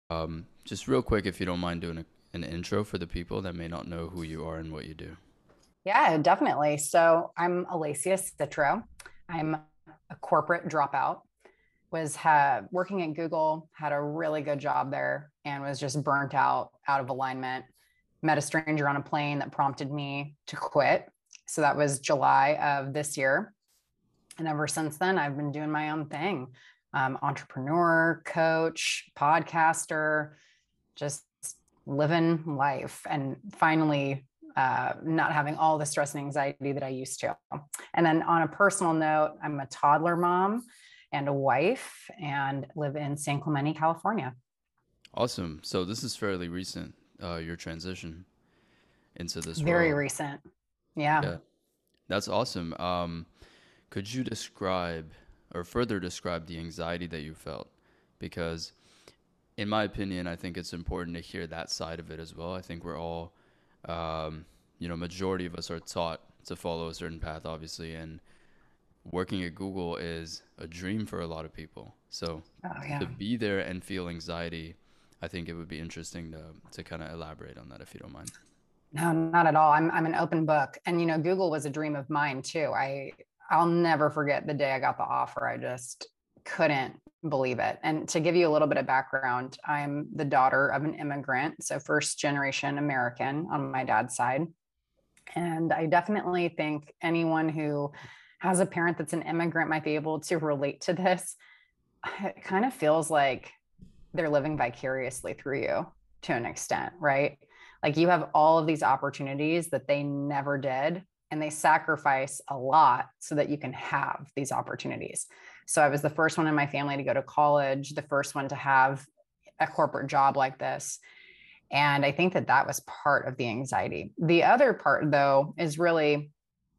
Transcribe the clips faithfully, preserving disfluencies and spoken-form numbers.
Um, just real quick, if you don't mind doing a, an intro for the people that may not know who you are and what you do. Yeah, definitely. So I'm Alacia Citro. I'm a corporate dropout, was ha- working at Google, had a really good job there, and was just burnt out, out of alignment. Met a stranger on a plane that prompted me to quit. So that was July of this year. And ever since then, I've been doing my own thing. Um, entrepreneur, coach, podcaster, just living life and finally uh, not having all the stress and anxiety that I used to. And then on a personal note, I'm a toddler mom and a wife and live in San Clemente, California. Awesome. So this is fairly recent, uh, your transition into this Very world. recent. Yeah. Yeah, that's awesome. Um, could you describe or further describe the anxiety that you felt? Because in my opinion, I think it's important to hear that side of it as well. I think we're all, um, you know, majority of us are taught to follow a certain path, obviously, and working at Google is a dream for a lot of people. So Oh, to yeah. be there and feel anxiety, I think it would be interesting to to kind of elaborate on that if you don't mind. No, not at all. I'm I'm an open book. And you know, Google was a dream of mine too. I I'll never forget the day I got the offer. I just couldn't believe it. And to give you a little bit of background, I'm the daughter of an immigrant, so first generation American on my dad's side. And I definitely think anyone who has a parent that's an immigrant might be able to relate to this. It kind of feels like they're living vicariously through you to an extent, right? Like you have all of these opportunities that they never did, and they sacrifice a lot so that you can have these opportunities. So I was the first one in my family to go to college, the first one to have a corporate job like this. And I think that that was part of the anxiety. The other part, though, is really,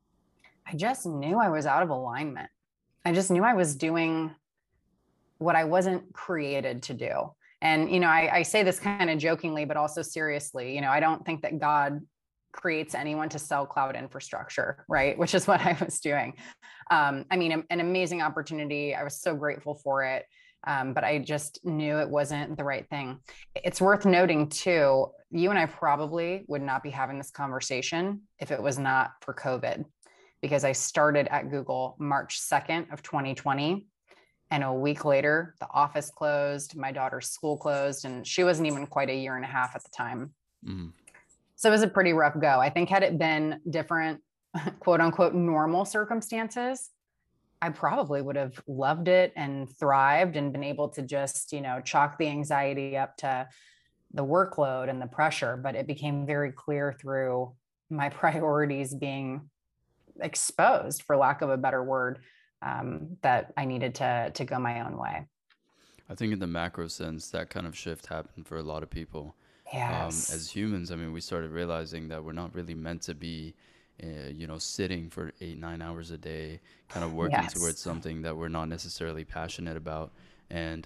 I just knew I was out of alignment. I just knew I was doing what I wasn't created to do. And, you know, I, I say this kind of jokingly, but also seriously. You know, I don't think that God creates anyone to sell cloud infrastructure, right? Which is what I was doing. Um, I mean, an amazing opportunity. I was so grateful for it. Um, but I just knew it wasn't the right thing. It's worth noting too, you and I probably would not be having this conversation if it was not for COVID, because I started at Google March second of twenty twenty. And a week later, the office closed, my daughter's school closed, and she wasn't even quite a year and a half at the time. Mm. So it was a pretty rough go. I think had it been different, quote unquote, normal circumstances, I probably would have loved it and thrived and been able to just, you know, chalk the anxiety up to the workload and the pressure. But it became very clear through my priorities being exposed, for lack of a better word, um, that I needed to to go my own way. I think in the macro sense, that kind of shift happened for a lot of people. Um, Yes. as humans, I mean, we started realizing that we're not really meant to be, uh, you know, sitting for eight, nine hours a day, kind of working Yes. towards something that we're not necessarily passionate about. And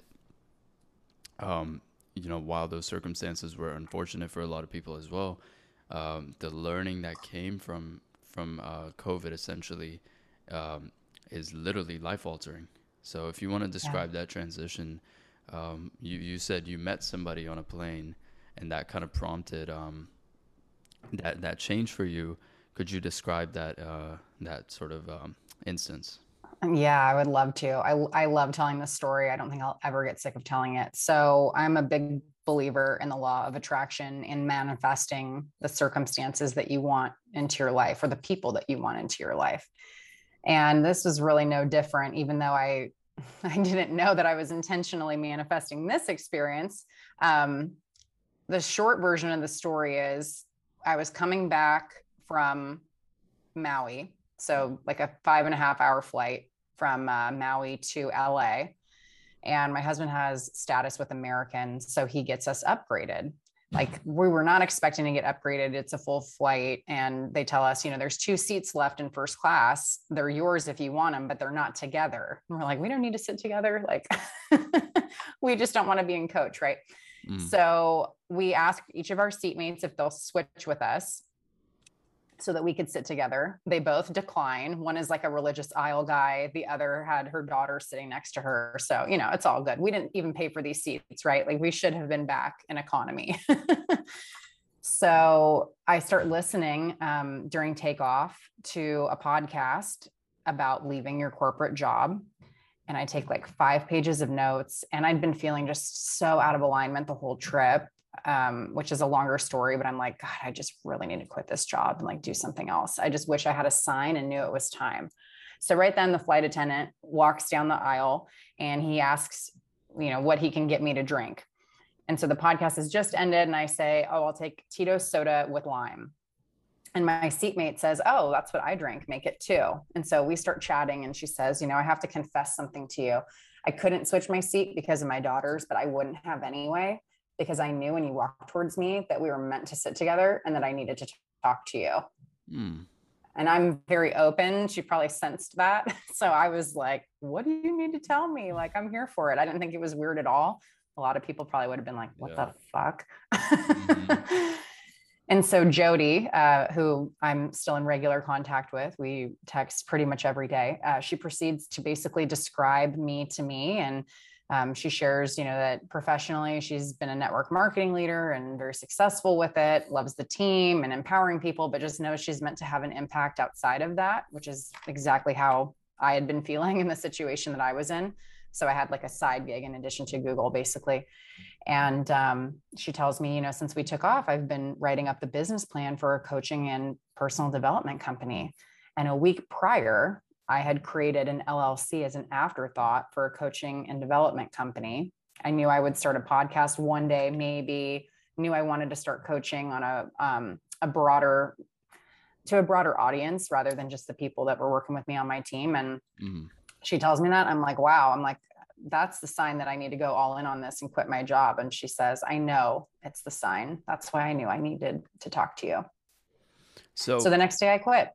um, you know, while those circumstances were unfortunate for a lot of people as well, um, the learning that came from from uh, COVID essentially um, is literally life altering. So if you want to Yeah. describe that transition, um, you you said you met somebody on a plane, and that kind of prompted um, that that change for you. Could you describe that uh, that sort of um, instance? Yeah, I would love to. I I love telling this story. I don't think I'll ever get sick of telling it. So I'm a big believer in the law of attraction, in manifesting the circumstances that you want into your life or the people that you want into your life. And this was really no different, even though I I didn't know that I was intentionally manifesting this experience. Um, the short version of the story is I was coming back from Maui, so like a five and a half hour flight from uh, Maui to L A. And my husband has status with American, so he gets us upgraded. Like we were not expecting to get upgraded. It's a full flight, and they tell us, you know, there's two seats left in first class. They're yours if you want them, but they're not together. And we're like, we don't need to sit together. Like, we just don't want to be in coach, right? Mm. So we ask each of our seatmates if they'll switch with us. so that we could sit together. They both decline. One is like a religious aisle guy. The other had her daughter sitting next to her. So, you know, it's all good. We didn't even pay for these seats, right? Like we should have been back in economy. So I start listening um, during takeoff to a podcast about leaving your corporate job. And I take like five pages of notes, and I'd been feeling just so out of alignment the whole trip, um, which is a longer story, but I'm like, God, I just really need to quit this job and like do something else. I just wish I had a sign and knew it was time. So right then the flight attendant walks down the aisle and he asks, you know, what he can get me to drink. And so the podcast has just ended and I say, oh, I'll take Tito's soda with lime. And my seatmate says, oh, that's what I drink. Make it two. And so we start chatting and she says, you know, I have to confess something to you. I couldn't switch my seat because of my daughters, but I wouldn't have anyway, because I knew when you walked towards me that we were meant to sit together and that I needed to talk to you. Mm. And I'm very open. She probably sensed that. So I was like, what do you need to tell me? Like, I'm here for it. I didn't think it was weird at all. A lot of people probably would have been like, what yeah. the fuck? Mm-hmm. And so Jody, uh, who I'm still in regular contact with, we text pretty much every day. Uh, she proceeds to basically describe me to me. And um, she shares, you know, that professionally, she's been a network marketing leader and very successful with it, loves the team and empowering people, but just knows she's meant to have an impact outside of that, which is exactly how I had been feeling in the situation that I was in. So I had like a side gig in addition to Google, basically. And um, she tells me, you know, since we took off, I've been writing up the business plan for a coaching and personal development company. And a week prior, I had created an L L C as an afterthought for a coaching and development company. I knew I would start a podcast one day, maybe knew I wanted to start coaching on a, um, a broader, to a broader audience rather than just the people that were working with me on my team. And mm-hmm. She tells me that. I'm like, wow. I'm like, that's the sign that I need to go all in on this and quit my job. And she says, I know it's the sign. That's why I knew I needed to talk to you. So, so the next day I quit.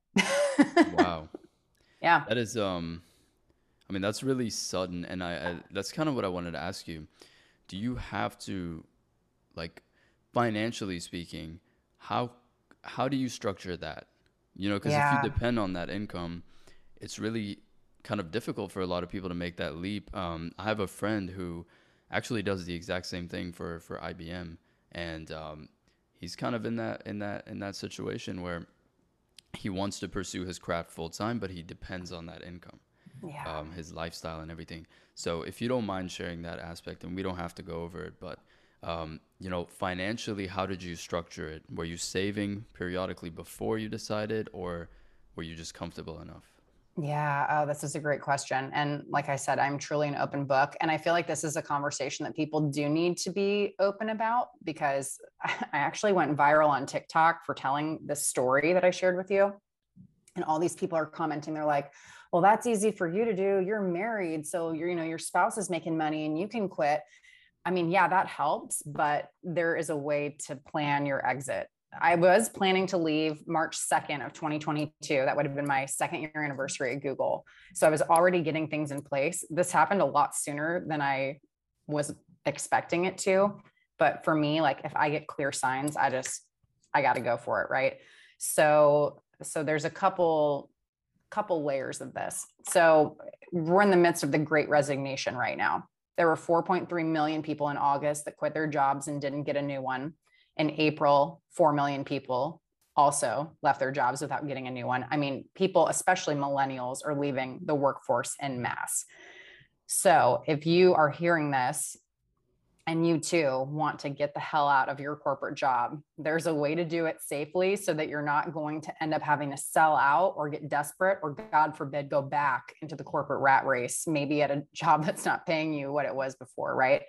Wow. Yeah. That is, um, I mean, that's really sudden. And I, I, that's kind of what I wanted to ask you. Do you have to, like, financially speaking, how, how do you structure that? You know, because yeah. if you depend on that income, it's really kind of difficult for a lot of people to make that leap. Um, I have a friend who actually does the exact same thing for, for I B M. And um, he's kind of in that, in that, in that situation where he wants to pursue his craft full time, but he depends on that income, yeah. um, his lifestyle and everything. So if you don't mind sharing that aspect, and we don't have to go over it, but um, you know, financially, how did you structure it? Were you saving periodically before you decided, or were you just comfortable enough? Yeah. Oh, this is a great question. And like I said, I'm truly an open book. And I feel like this is a conversation that people do need to be open about, because I actually went viral on TikTok for telling this story that I shared with you. And all these people are commenting. They're like, well, that's easy for you to do. You're married. So you're, you know, your spouse is making money and you can quit. I mean, yeah, that helps, but there is a way to plan your exit. I was planning to leave March second of twenty twenty-two. That would have been my second year anniversary at Google. So I was already getting things in place. This happened a lot sooner than I was expecting it to. But for me, like if I get clear signs, I just, I got to go for it. Right. So, so there's a couple, couple layers of this. So we're in the midst of the Great Resignation right now. There were four point three million people in August that quit their jobs and didn't get a new one. In April, four million people also left their jobs without getting a new one. I mean, people, especially millennials, are leaving the workforce en masse. So if you are hearing this and you too want to get the hell out of your corporate job, there's a way to do it safely so that you're not going to end up having to sell out or get desperate or, God forbid, go back into the corporate rat race, maybe at a job that's not paying you what it was before, right?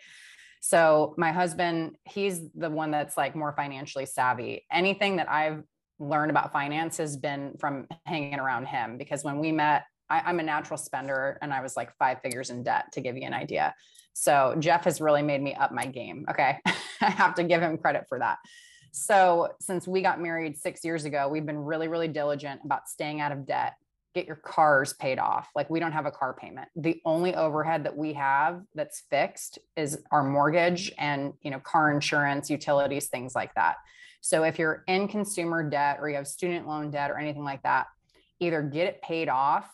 So my husband, he's the one that's like more financially savvy. Anything that I've learned about finance has been from hanging around him, because when we met, I, I'm a natural spender and I was like five figures in debt, to give you an idea. So Jeff has really made me up my game. Okay. I have to give him credit for that. So since we got married six years ago, we've been really, really diligent about staying out of debt. Get your cars paid off. Like we don't have a car payment. The only overhead that we have that's fixed is our mortgage and, you know, car insurance, utilities, things like that. So if you're in consumer debt or you have student loan debt or anything like that, either get it paid off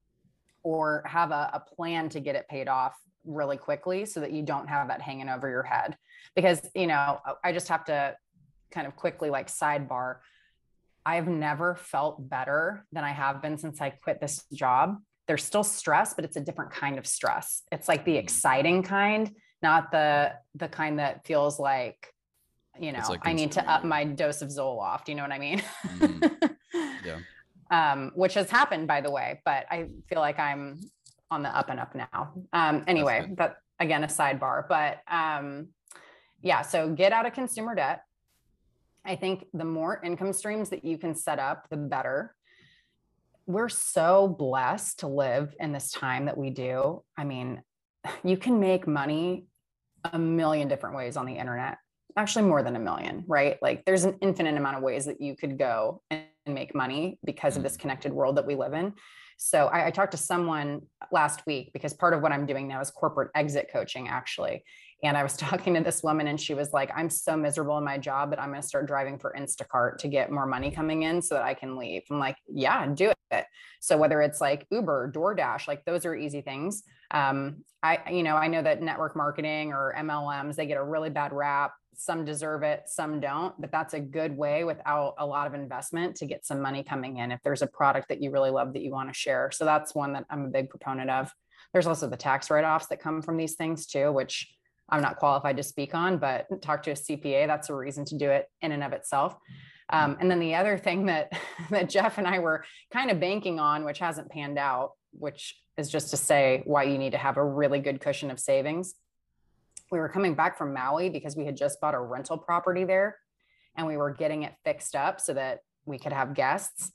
or have a, a plan to get it paid off really quickly so that you don't have that hanging over your head. Because, you know, I just have to kind of quickly like sidebar. I've never felt better than I have been since I quit this job. There's still stress, but it's a different kind of stress. It's like the exciting kind, not the the kind that feels like, you know, like I need to up my dose of Zoloft. You know what I mean? Mm-hmm. Yeah. um, which has happened, by the way, but I feel like I'm on the up and up now. Um, anyway, but again, a sidebar, but um, yeah, so get out of consumer debt. I think the more income streams that you can set up, the better. We're so blessed to live in this time that we do. I mean, you can make money a million different ways on the internet, actually more than a million, right? Like there's an infinite amount of ways that you could go and make money because of this connected world that we live in. So I, I talked to someone last week because part of what I'm doing now is corporate exit coaching, actually. And I was talking to this woman and she was like, I'm so miserable in my job that I'm going to start driving for Instacart to get more money coming in so that I can leave. I'm like, yeah, do it. So whether it's like Uber, DoorDash, like those are easy things. Um, I, you know, I know that network marketing or M L Ms, they get a really bad rap. Some deserve it, some don't, but that's a good way without a lot of investment to get some money coming in if there's a product that you really love that you want to share. So that's one that I'm a big proponent of. There's also the tax write-offs that come from these things too, which I'm not qualified to speak on, but talk to a C P A. That's a reason to do it in and of itself. Um, and then the other thing that, that Jeff and I were kind of banking on, which hasn't panned out, which is just to say why you need to have a really good cushion of savings. We were coming back from Maui because we had just bought a rental property there and we were getting it fixed up so that we could have guests.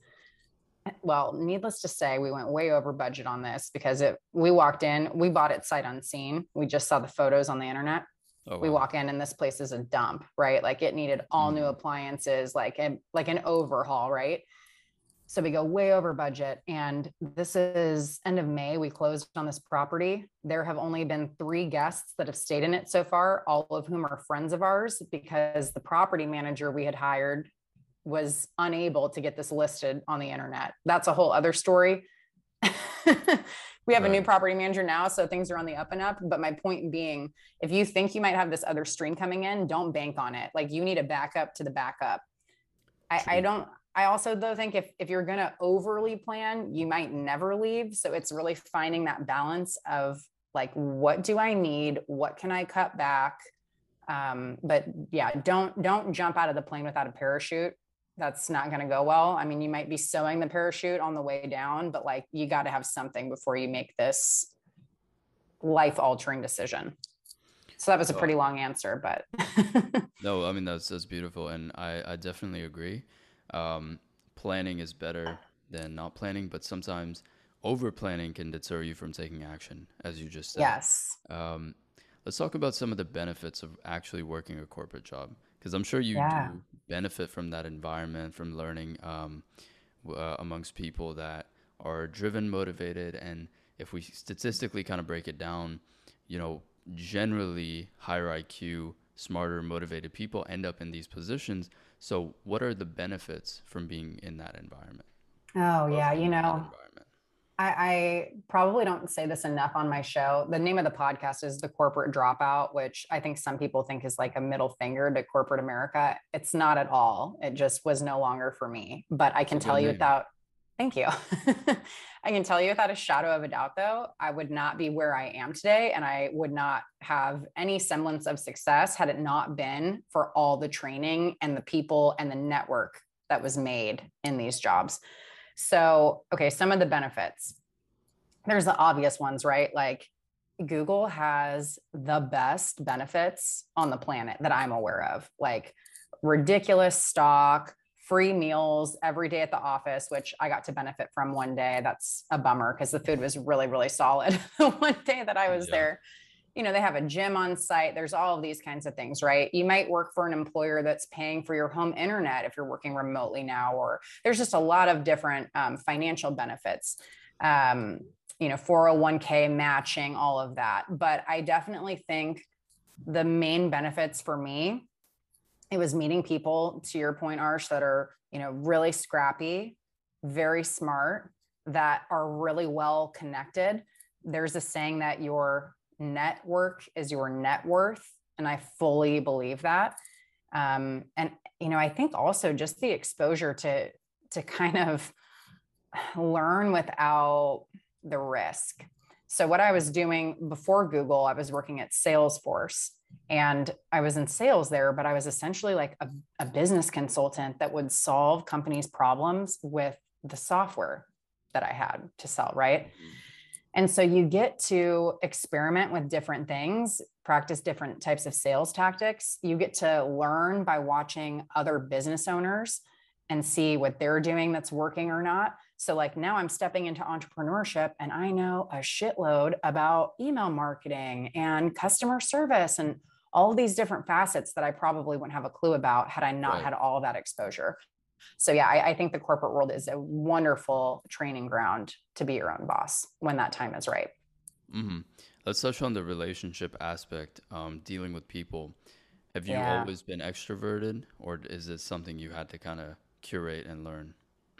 Well, needless to say, we went way over budget on this because it, we walked in, we bought it sight unseen. We just saw the photos on the internet. Oh, wow. We walk in and this place is a dump, right? Like it needed all mm. new appliances, like, a, like an overhaul, right? So we go way over budget. And this is end of May. We closed on this property. There have only been three guests that have stayed in it so far, all of whom are friends of ours because the property manager we had hired was unable to get this listed on the internet. That's a whole other story. We have right. a new property manager now, so things are on the up and up. But my point being, if you think you might have this other stream coming in, don't bank on it. Like you need a backup to the backup. I, I don't, I also though think if, if you're going to overly plan, you might never leave. So it's really finding that balance of like, what do I need? What can I cut back? Um, but yeah, don't, don't jump out of the plane without a parachute. That's not going to go well. I mean, you might be sewing the parachute on the way down, but like, you got to have something before you make this life altering decision. So that was a pretty long answer, but no, I mean, that's, that's beautiful. And I, I definitely agree. Um, planning is better than not planning, but sometimes over planning can deter you from taking action, as you just said. Yes. Um, let's talk about some of the benefits of actually working a corporate job. Because I'm sure you yeah. do benefit from that environment, from learning um, uh, amongst people that are driven, motivated. And if we statistically kind of break it down, you know, generally higher I Q, smarter, motivated people end up in these positions. So what are the benefits from being in that environment? Oh, yeah. You know, I, I probably don't say this enough on my show. The name of the podcast is The Corporate Dropout, which I think some people think is like a middle finger to corporate America. It's not at all. It just was no longer for me. But I can tell you without, thank you. I can tell you without a shadow of a doubt, though, I would not be where I am today. And I would not have any semblance of success had it not been for all the training and the people and the network that was made in these jobs. So, okay, some of the benefits, there's the obvious ones, right? Like Google has the best benefits on the planet that I'm aware of, like ridiculous stock, free meals every day at the office, which I got to benefit from one day. That's a bummer because the food was really, really solid the one day that I was yeah. there. You know, they have a gym on site. There's all of these kinds of things, right? You might work for an employer that's paying for your home internet if you're working remotely now, or there's just a lot of different um, financial benefits, um, you know, four oh one k matching, all of that. But I definitely think the main benefits for me It was meeting people, to your point, Arsh, that are, you know, really scrappy, very smart, that are really well connected. There's a saying that your network is your net worth. And I fully believe that. Um, and, you know, I think also just the exposure to, to kind of learn without the risk. So what I was doing before Google, I was working at Salesforce, and I was in sales there, but I was essentially like a, a business consultant that would solve companies' problems with the software that I had to sell, right? Mm-hmm. And so you get to experiment with different things, practice different types of sales tactics. You get to learn by watching other business owners and see what they're doing that's working or not. So like now I'm stepping into entrepreneurship and I know a shitload about email marketing and customer service and all of these different facets that I probably wouldn't have a clue about had I not right. had all of that exposure. So yeah, I, I think the corporate world is a wonderful training ground to be your own boss when that time is right. Mm-hmm. Let's touch on the relationship aspect, um, dealing with people. Have you Yeah. always been extroverted, or is it something you had to kind of curate and learn?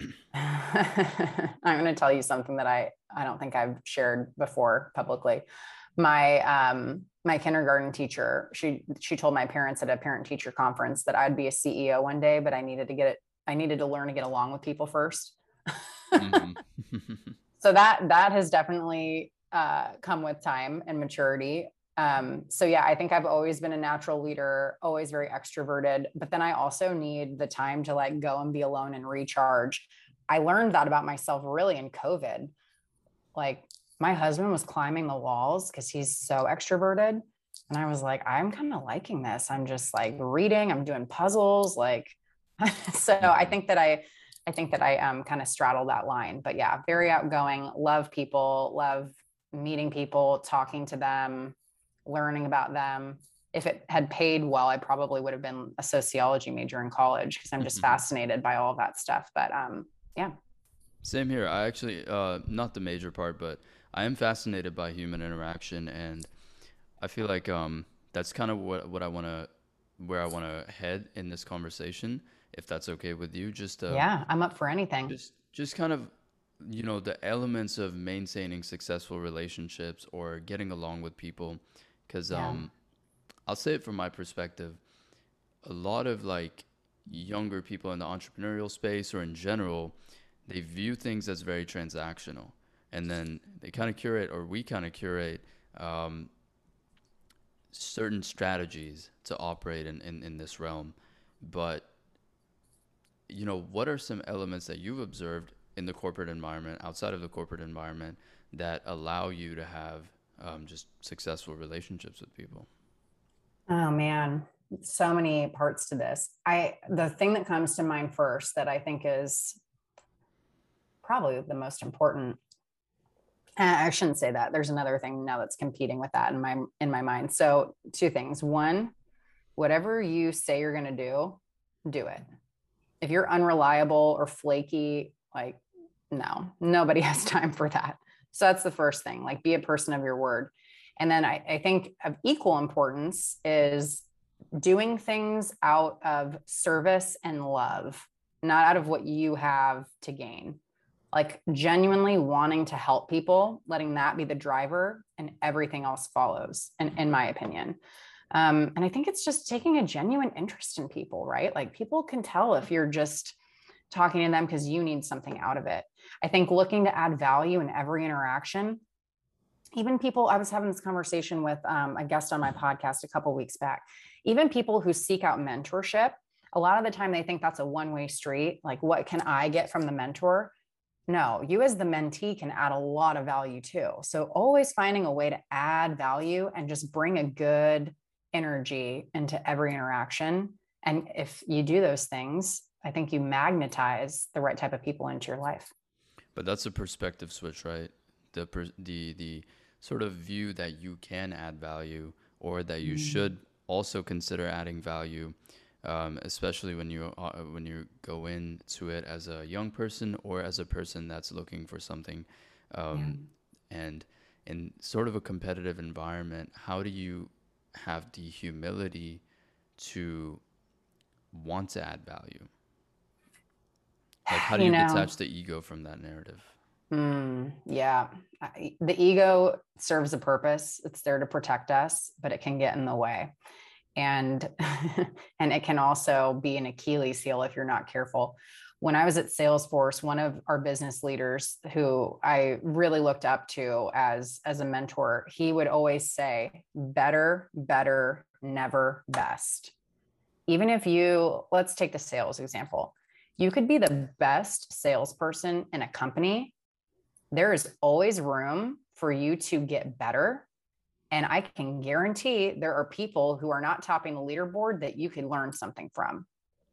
I'm going to tell you something that I, I don't think I've shared before publicly. My, um, my kindergarten teacher, she, she told my parents at a parent teacher conference that I'd be a C E O one day, but I needed to get it. I needed to learn to get along with people first. Mm-hmm. So that, that has definitely, uh, come with time and maturity. Um, so yeah, I think I've always been a natural leader, always very extroverted, but then I also need the time to like go and be alone and recharge. I learned that about myself really in COVID. Like my husband was climbing the walls because he's so extroverted. And I was like, I'm kind of liking this. I'm just like reading, I'm doing puzzles. Like, so mm-hmm. I think that I, I think that I um, kind of straddle that line, but yeah, very outgoing, love people, love meeting people, talking to them, learning about them. If it had paid well, I probably would have been a sociology major in college because I'm just mm-hmm. fascinated by all of that stuff. But um, yeah. Same here. I actually, uh, not the major part, but I am fascinated by human interaction, and I feel like um, that's kind of what what I want to, where I want to head in this conversation, if that's okay with you. Just um, yeah, I'm up for anything. Just just kind of, you know, the elements of maintaining successful relationships or getting along with people, because yeah. um, I'll say it from my perspective, a lot of like younger people in the entrepreneurial space or in general, they view things as very transactional, and then they kind of curate, or we kind of curate um, certain strategies to operate in, in, in this realm. But, you know, what are some elements that you've observed in the corporate environment, outside of the corporate environment, that allow you to have um, just successful relationships with people? Oh man, so many parts to this. I, the thing that comes to mind first that I think is probably the most important. I shouldn't say that. There's another thing now that's competing with that in my, in my mind. So two things. One, whatever you say you're going to do, do it. If you're unreliable or flaky, like, no, nobody has time for that. So that's the first thing, like be a person of your word. And then I, I think of equal importance is doing things out of service and love, not out of what you have to gain. Like genuinely wanting to help people, letting that be the driver, and everything else follows, in, in my opinion. Um, and I think it's just taking a genuine interest in people, right? Like people can tell if you're just talking to them because you need something out of it. I think looking to add value in every interaction, even people, I was having this conversation with um, a guest on my podcast a couple of weeks back, even people who seek out mentorship, a lot of the time they think that's a one-way street. Like, what can I get from the mentor? No, you as the mentee can add a lot of value too. So always finding a way to add value and just bring a good energy into every interaction. And if you do those things, I think you magnetize the right type of people into your life. But that's a perspective switch, right? The per- the the sort of view that you can add value, or that you mm. should also consider adding value, um, especially when you uh, when you go into it as a young person or as a person that's looking for something, um, yeah. and in sort of a competitive environment, how do you have the humility to want to add value? Like, how do You you know, detach the ego from that narrative? mm, yeah, I- the ego serves a purpose. It's there to protect us, but it can get in the way. And and it can also be an Achilles heel if you're not careful. When I was at Salesforce, one of our business leaders who I really looked up to as as a mentor, he would always say, better, better, never best. Even if you, let's take the sales example, you could be the best salesperson in a company. There is always room for you to get better. And I can guarantee there are people who are not topping the leaderboard that you could learn something from.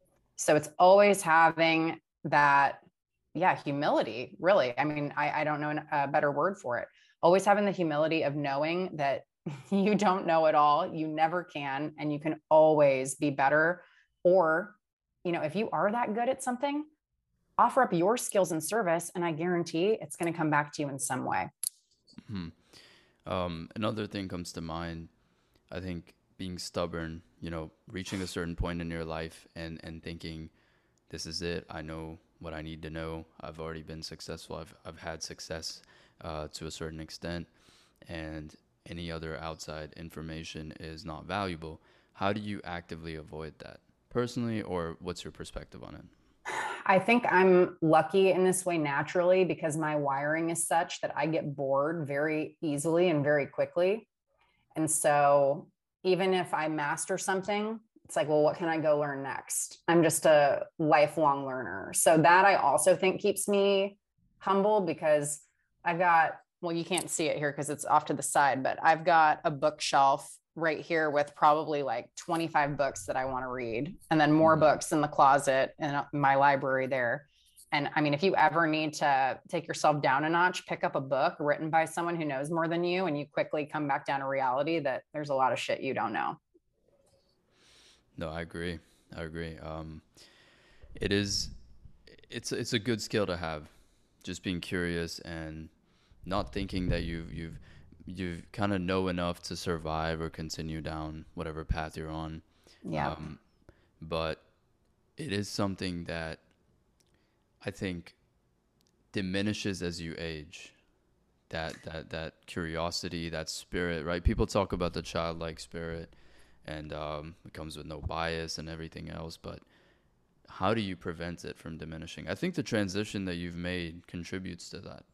So it's always having that, yeah, humility, really. I mean, I, I don't know a better word for it. Always having the humility of knowing that you don't know it all, you never can, and you can always be better. Or, you know, if you are that good at something, offer up your skills and service, and I guarantee it's going to come back to you in some way. Hmm. Um, another thing comes to mind. I think being stubborn, you know, reaching a certain point in your life and, and thinking, this is it. I know what I need to know. I've already been successful. I've, I've had success uh, to a certain extent, and any other outside information is not valuable. How do you actively avoid that personally, or what's your perspective on it? I think I'm lucky in this way naturally because my wiring is such that I get bored very easily and very quickly. And so even if I master something, it's like, well, what can I go learn next? I'm just a lifelong learner. So that I also think keeps me humble because I've got, well, you can't see it here because it's off to the side, but I've got a bookshelf right here with probably like twenty-five books that I want to read, and then more Hmm. books in the closet in my library there. And I mean, if you ever need to take yourself down a notch, pick up a book written by someone who knows more than you, and you quickly come back down to reality that there's a lot of shit you don't know. No, I agree. I agree. Um, it is, it's, it's a good skill to have, just being curious and not thinking that you've, you've, you've kind of know enough to survive or continue down whatever path you're on. Yeah. Um, but it is something that I think diminishes as you age. That that that curiosity, that spirit, right? People talk about the childlike spirit, and um, it comes with no bias and everything else. But how do you prevent it from diminishing? I think the transition that you've made contributes to that.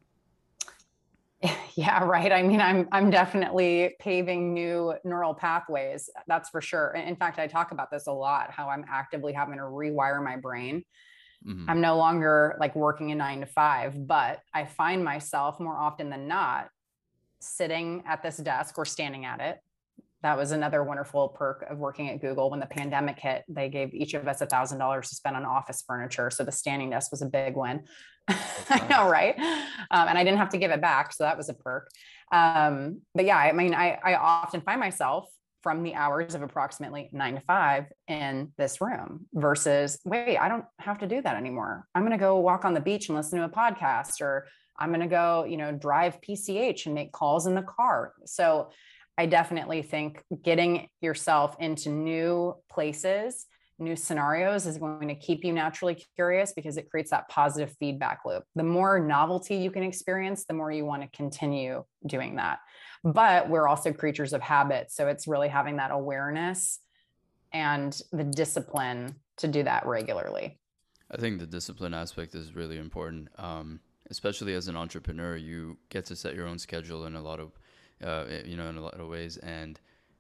Yeah, right. I mean, I'm I'm definitely paving new neural pathways. That's for sure. In fact, I talk about this a lot, how I'm actively having to rewire my brain. Hmm. I'm no longer like working a nine to five, but I find myself more often than not sitting at this desk or standing at it. That was another wonderful perk of working at Google. When the pandemic hit, they gave each of us a thousand dollars to spend on office furniture. So the standing desk was a big win. That's I know, nice. right? Um, and I didn't have to give it back, so that was a perk. Um, but yeah, I mean, I, I often find myself from the hours of approximately nine to five in this room versus, wait, I don't have to do that anymore. I'm going to go walk on the beach and listen to a podcast, or I'm going to go, you know, drive P C H and make calls in the car. So I definitely think getting yourself into new places, new scenarios is going to keep you naturally curious because it creates that positive feedback loop. The more novelty you can experience, the more you want to continue doing that. But we're also creatures of habit. So it's really having that awareness and the discipline to do that regularly. I think the discipline aspect is really important, um, especially as an entrepreneur. You get to set your own schedule in a lot of, uh, you know, in a lot of ways, and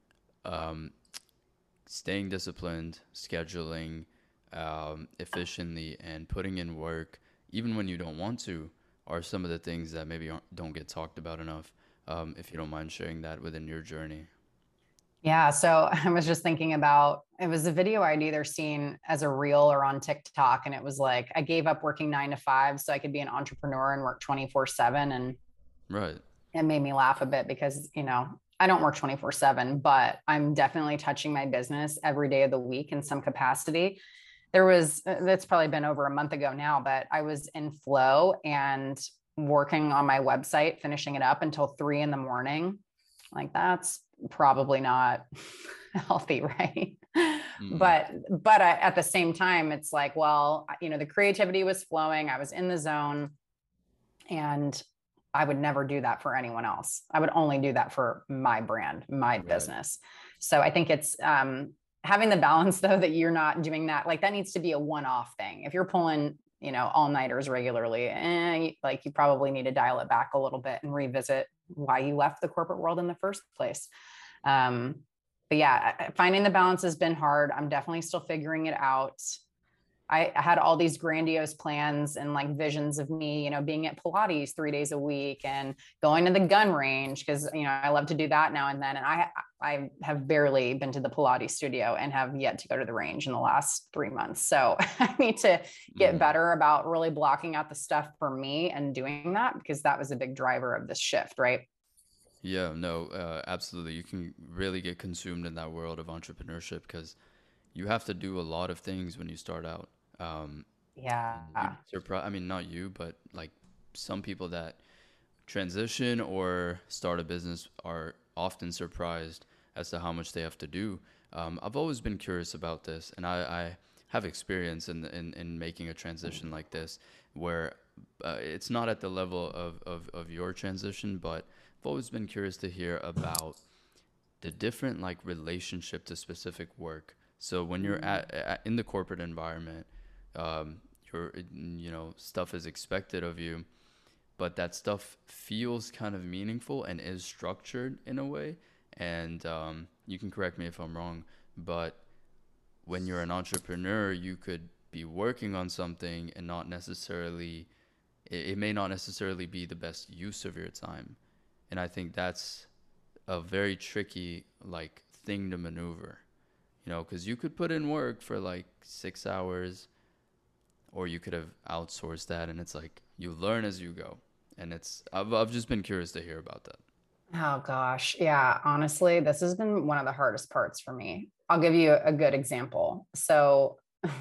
um, staying disciplined, scheduling um, efficiently, and putting in work, even when you don't want to, are some of the things that maybe aren't- don't get talked about enough. Um, if you don't mind sharing that within your journey. Yeah. So I was just thinking about it was a video I'd either seen as a reel or on TikTok. And it was like, I gave up working nine to five so I could be an entrepreneur and work twenty-four seven. And Right. it made me laugh a bit because, you know, I don't work twenty-four seven, but I'm definitely touching my business every day of the week in some capacity. There was, that's probably been over a month ago now, but I was in flow and working on my website, finishing it up until three in the morning. Like that's probably not healthy, right? Mm-mm. but but I, at the same time, it's like, well, you know, the creativity was flowing. I was in the zone, and I would never do that for anyone else. I would only do that for my brand, my Right. business. So I think it's um, having the balance, though, that you're not doing that. Like that needs to be a one-off thing. If you're pulling, you know, all-nighters regularly, eh, like you probably need to dial it back a little bit and revisit why you left the corporate world in the first place. Um, but yeah, finding the balance has been hard. I'm definitely still figuring it out. I had all these grandiose plans and like visions of me, you know, being at Pilates three days a week and going to the gun range because, you know, I love to do that now and then. And I I have barely been to the Pilates studio and have yet to go to the range in the last three months. So I need to get Mm. better about really blocking out the stuff for me and doing that because that was a big driver of this shift, right? Yeah, no, uh, absolutely. You can really get consumed in that world of entrepreneurship because you have to do a lot of things when you start out. Um, and you'd Yeah. be surprised. I mean, not you, but like some people that transition or start a business are often surprised as to how much they have to do. Um, I've always been curious about this, and I, I have experience in, in in making a transition like this, where uh, it's not at the level of, of, of your transition, but I've always been curious to hear about the different like relationship to specific work. So when you're Mm. at, at in the corporate environment, um, you're you know stuff is expected of you, but that stuff feels kind of meaningful and is structured in a way. And um, you can correct me if I'm wrong, but when you're an entrepreneur, you could be working on something and not necessarily, it, it may not necessarily be the best use of your time. And I think that's a very tricky like thing to maneuver, you know, because you could put in work for like six hours or you could have outsourced that and it's like you learn as you go. And it's I've I've just been curious to hear about that. Oh gosh. Yeah. Honestly, this has been one of the hardest parts for me. I'll give you a good example. So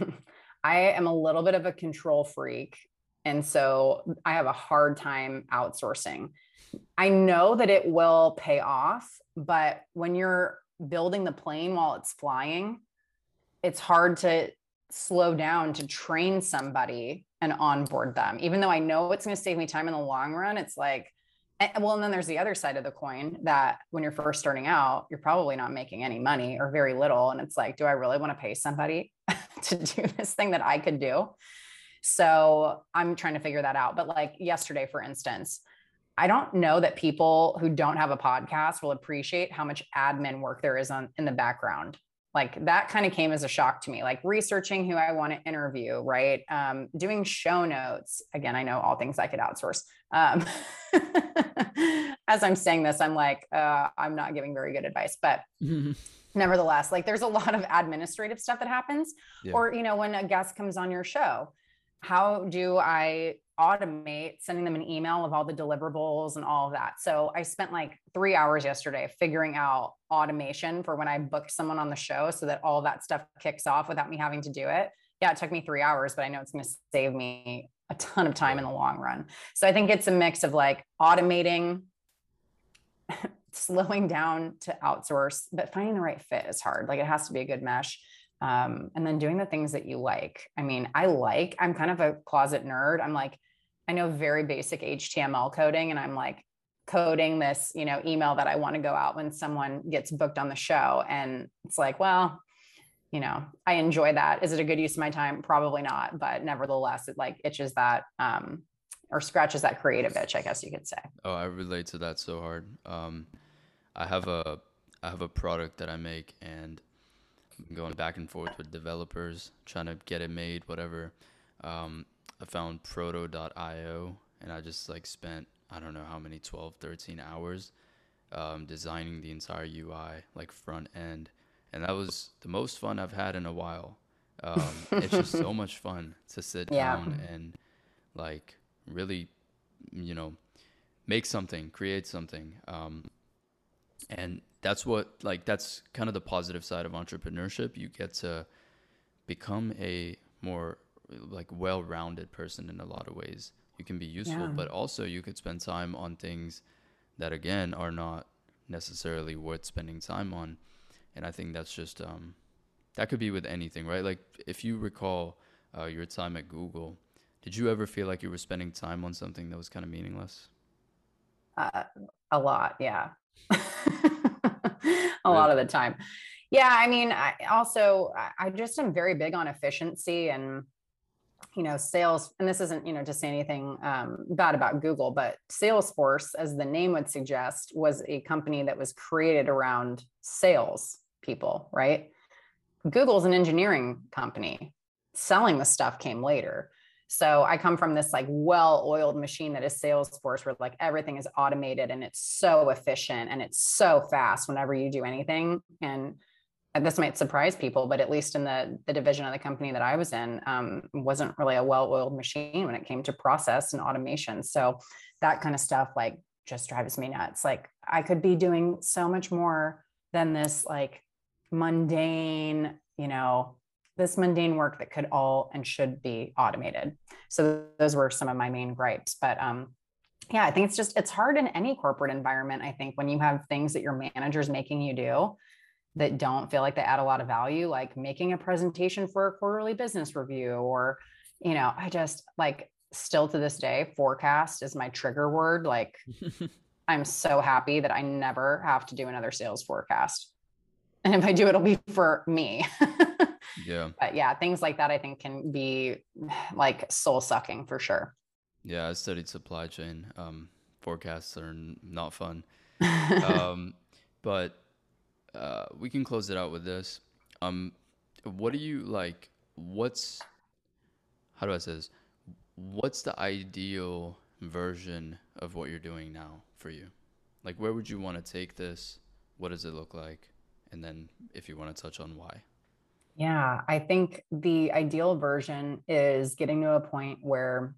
I am a little bit of a control freak. And so I have a hard time outsourcing. I know that it will pay off, but when you're building the plane while it's flying, it's hard to slow down to train somebody and onboard them. Even though I know it's going to save me time in the long run, it's like, well, and then there's the other side of the coin that when you're first starting out, you're probably not making any money or very little. And it's like, do I really want to pay somebody to do this thing that I could do? So I'm trying to figure that out. But like yesterday, for instance, I don't know that people who don't have a podcast will appreciate how much admin work there is on in the background. Like that kind of came as a shock to me, like researching who I want to interview, right? Um, doing show notes. Again, I know all things I could outsource. Um, as I'm saying this, I'm like, uh, I'm not giving very good advice, but nevertheless, like there's a lot of administrative stuff that happens. Yeah. Or, you know, when a guest comes on your show, how do I automate sending them an email of all the deliverables and all of that? So I spent like three hours yesterday figuring out automation for when I booked someone on the show so that all of that stuff kicks off without me having to do it. Yeah, it took me three hours, but I know it's going to save me a ton of time in Right. the long run. So I think it's a mix of like automating, slowing down to outsource, but finding the right fit is hard. Like it has to be a good mesh. Um, and then doing the things that you like. I mean, I like, I'm kind of a closet nerd. I'm like, I know very basic H T M L coding, and I'm like coding this, you know, email that I want to go out when someone gets booked on the show. And it's like, well, you know, I enjoy that. Is it a good use of my time? Probably not, but nevertheless, it like itches that, um, or scratches that creative itch, I guess you could say. Oh, I relate to that so hard. Um, I have a I have a product that I make and I'm going back and forth with developers trying to get it made, whatever. Um, I found proto dot io and I just like spent I don't know how many twelve, thirteen hours um, designing the entire U I, like front end. And that was the most fun I've had in a while. Um, it's just so much fun to sit Yeah. down and like really, you know, make something, create something. Um, and that's what, like, that's kind of the positive side of entrepreneurship. You get to become a more like well-rounded person in a lot of ways. You can be useful, Yeah. but also you could spend time on things that again are not necessarily worth spending time on. And I think that's just um that could be with anything, right? Like if you recall uh, your time at Google, did you ever feel like you were spending time on something that was kind of meaningless? Uh, a lot, yeah. A lot of Really? the time. Yeah, I mean, I also I, I just am very big on efficiency and you know sales. And this isn't you know to say anything um, bad about Google, but Salesforce, as the name would suggest, was a company that was created around sales people, right? Google's an engineering company. Selling the stuff came later. So I come from this like well-oiled machine that is Salesforce, where like everything is automated and it's so efficient and it's so fast whenever you do anything. And this might surprise people, but at least in the, the division of the company that I was in, um, wasn't really a well-oiled machine when it came to process and automation. So that kind of stuff like just drives me nuts. Like I could be doing so much more than this like mundane, you know, this mundane work that could all and should be automated. So those were some of my main gripes. But um, yeah, I think it's just, it's hard in any corporate environment. I think when you have things that your manager's making you do that don't feel like they add a lot of value, like making a presentation for a quarterly business review, or, you know, I just like still to this day, forecast is my trigger word. Like I'm so happy that I never have to do another sales forecast. And if I do, it'll be for me. Yeah. But yeah, things like that I think can be like soul sucking for sure. Yeah, I studied supply chain. Um, forecasts are n- not fun. Um, but uh, we can close it out with this. Um, what do you like? What's how do I say this? What's the ideal version of what you're doing now for you? Like, where would you want to take this? What does it look like? And then, if you want to touch on why. Yeah, I think the ideal version is getting to a point where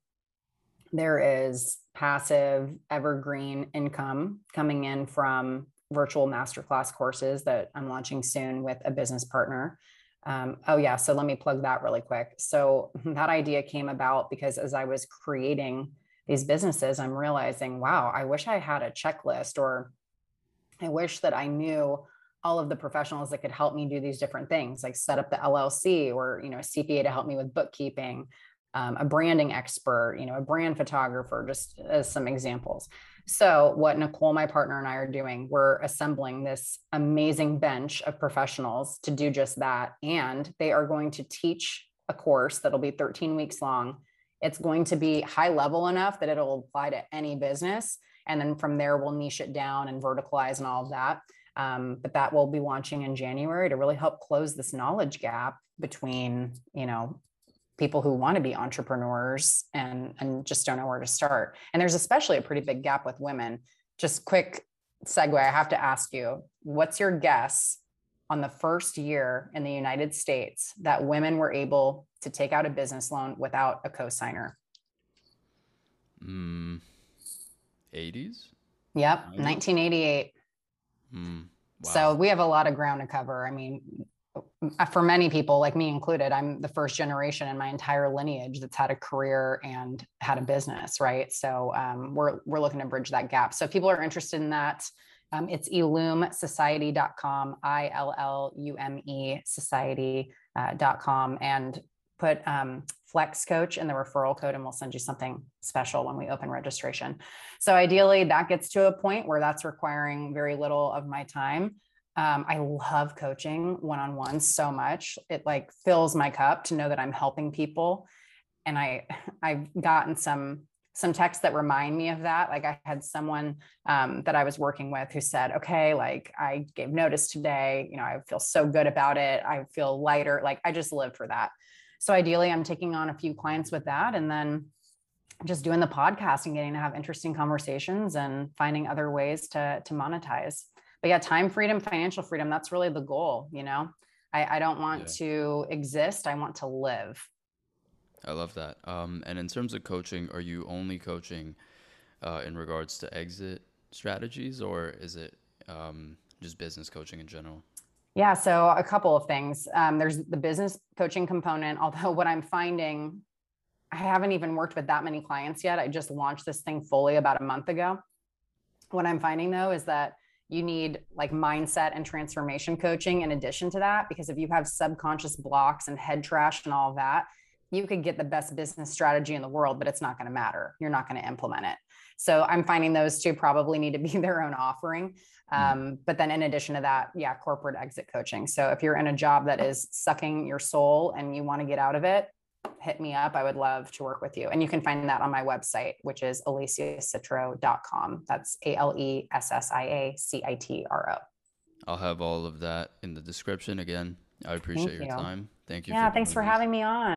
there is passive evergreen income coming in from virtual masterclass courses that I'm launching soon with a business partner. Um, oh, yeah. So let me plug that really quick. So that idea came about because as I was creating these businesses, I'm realizing, wow, I wish I had a checklist, or I wish that I knew all of the professionals that could help me do these different things, like set up the L L C, or, you know, a C P A to help me with bookkeeping, um, a branding expert, you know, a brand photographer, just as some examples. So what Nicole, my partner, and I are doing, we're assembling this amazing bench of professionals to do just that. And they are going to teach a course that'll be thirteen weeks long. It's going to be high level enough that it'll apply to any business. And then from there, we'll niche it down and verticalize and all of that. Um, but that will be launching in January to really help close this knowledge gap between, you know, people who want to be entrepreneurs and, and just don't know where to start. And there's especially a pretty big gap with women. Just quick segue, I have to ask you, what's your guess on the first year in the United States that women were able to take out a business loan without a cosigner? Mm, eighties? Yep, nineties? nineteen eighty-eight. Mm, So wow. we have a lot of ground to cover. I mean, for many people, like me included, I'm the first generation in my entire lineage that's had a career and had a business, right? So um, we're we're looking to bridge that gap. So if people are interested in that, um, it's illume society dot com, I L L U M E society dot com, and put um, Flex Coach in the referral code, and we'll send you something special when we open registration. So ideally, that gets to a point where that's requiring very little of my time. Um, I love coaching one-on-one so much. It like fills my cup to know that I'm helping people. And I, I've gotten some, some texts that remind me of that. Like I had someone um, that I was working with who said, okay, like I gave notice today, you know, I feel so good about it. I feel lighter. Like I just live for that. So ideally I'm taking on a few clients with that, and then just doing the podcast and getting to have interesting conversations and finding other ways to, to monetize. But yeah, time freedom, financial freedom, that's really the goal. You know, I, I don't want Yeah, to exist. I want to live. I love that. Um, and in terms of coaching, are you only coaching uh, in regards to exit strategies, or is it um, just business coaching in general? Yeah. So a couple of things. Um, there's the business coaching component, although what I'm finding, I haven't even worked with that many clients yet. I just launched this thing fully about a month ago. What I'm finding though is that You need like mindset and transformation coaching in addition to that, because if you have subconscious blocks and head trash and all of that, you could get the best business strategy in the world, but it's not going to matter. You're not going to implement it. So I'm finding those two probably need to be their own offering. Mm. Um, but then in addition to that, yeah, corporate exit coaching. So if you're in a job that is sucking your soul and you want to get out of it, hit me up. I would love to work with you. And you can find that on my website, which is alessia citro dot com. That's A L E S S I A C I T R O. I'll have all of that in the description again. I appreciate Thank your you. time. Thank you Yeah, for thanks doing for this. having me on.